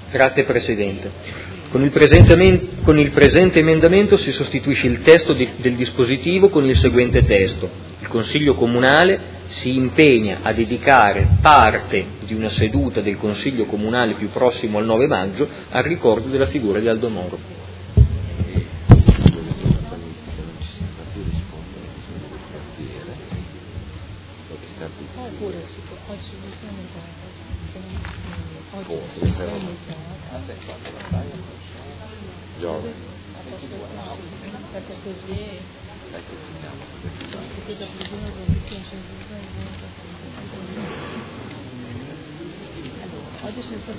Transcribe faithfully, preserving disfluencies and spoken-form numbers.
Grazie Presidente. Con il presente, con il presente emendamento si sostituisce il testo di, del dispositivo con il seguente testo: il Consiglio Comunale si impegna a dedicare parte di una seduta del Consiglio Comunale più prossimo al nove maggio al ricordo della figura di Aldo Moro. Oppure si può assolutamente oggi Giove perché così oggi senza